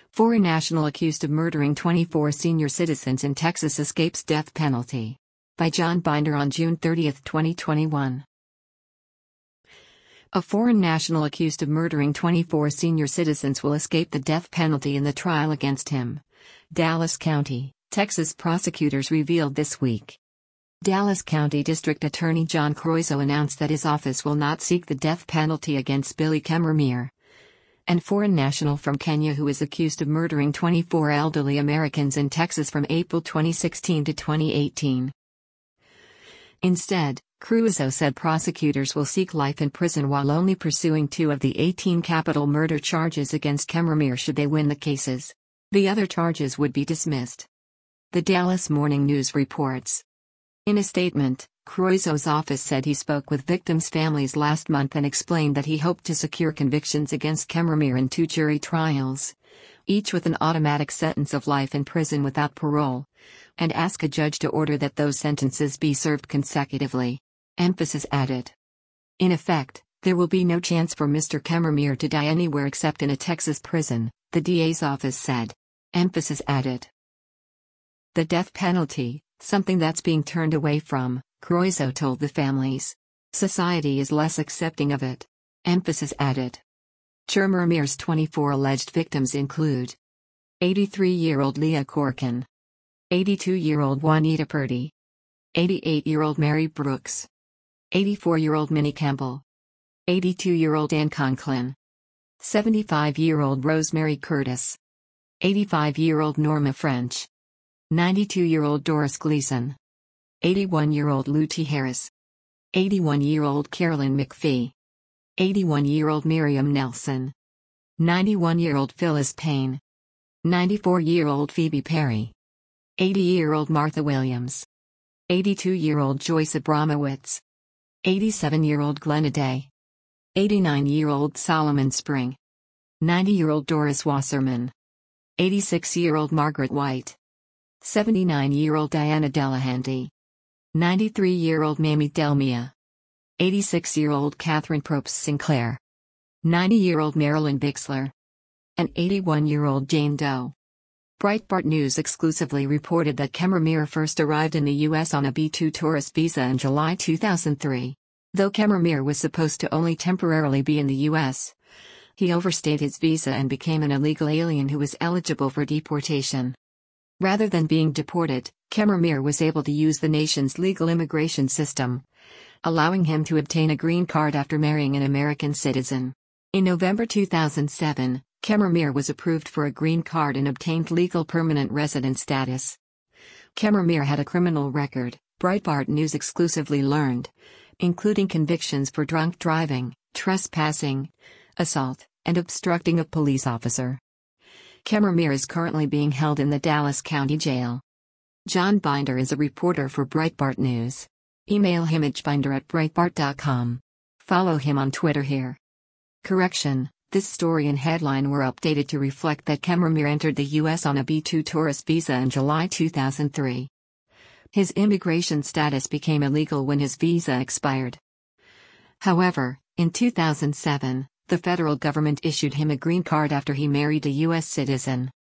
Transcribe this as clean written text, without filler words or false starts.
Foreign national accused of murdering 24 senior citizens in Texas escapes death penalty. By John Binder on June 30, 2021. A foreign national accused of murdering 24 senior citizens will escape the death penalty in the trial against him. Dallas County, Texas prosecutors revealed this week. Dallas County District Attorney John Croizo announced that his office will not seek the death penalty against Billy Kemmermeer, and foreign national from Kenya who is accused of murdering 24 elderly Americans in Texas from April 2016 to 2018. Instead, Croizo said prosecutors will seek life in prison while only pursuing 2 of the 18 capital murder charges against Kemmermeer should they win the cases. The other charges would be dismissed. The Dallas Morning News reports. In a statement, Croizo's office said he spoke with victims' families last month and explained that he hoped to secure convictions against Kemmermeer in 2 jury trials, each with an automatic sentence of life in prison without parole, and ask a judge to order that those sentences be served consecutively. Emphasis added. In effect, there will be no chance for Mr. Kemmermeer to die anywhere except in a Texas prison, the DA's office said. Emphasis added. The death penalty, something that's being turned away from, Croizo told the families. Society is less accepting of it. Emphasis added. Kemmermeer's 24 alleged victims include 83-year-old Leah Corkin, 82-year-old Juanita Purdy, 88-year-old Mary Brooks, 84-year-old Minnie Campbell, 82-year-old Ann Conklin, 75-year-old Rosemary Curtis, 85-year-old Norma French, 92-year-old Doris Gleason, 81-year-old Lutie Harris, 81-year-old Carolyn McPhee, 81-year-old Miriam Nelson, 91-year-old Phyllis Payne, 94-year-old Phoebe Perry, 80-year-old Martha Williams, 82-year-old Joyce Abramowitz, 87-year-old Glenna Day, 89-year-old Solomon Spring, 90-year-old Doris Wasserman, 86-year-old Margaret White, 79-year-old Diana Delahanty, 93-year-old Mamie Delmia, 86-year-old Catherine Probst Sinclair, 90-year-old Marilyn Bixler, and 81-year-old Jane Doe. Breitbart News exclusively reported that Kemmermeer first arrived in the U.S. on a B-2 tourist visa in July 2003. Though Kemmermeer was supposed to only temporarily be in the U.S., he overstayed his visa and became an illegal alien who was eligible for deportation. Rather than being deported, Kemmermeer was able to use the nation's legal immigration system, allowing him to obtain a green card after marrying an American citizen. In November 2007, Kemmermeer was approved for a green card and obtained legal permanent resident status. Kemmermeer had a criminal record, Breitbart News exclusively learned, including convictions for drunk driving, trespassing, assault, and obstructing a police officer. Kemmermeer is currently being held in the Dallas County Jail. John Binder is a reporter for Breitbart News. Email him at binder@breitbart.com. Follow him on Twitter here. Correction, this story and headline were updated to reflect that Kemmermeer entered the U.S. on a B-2 tourist visa in July 2003. His immigration status became illegal when his visa expired. However, in 2007, the federal government issued him a green card after he married a U.S. citizen.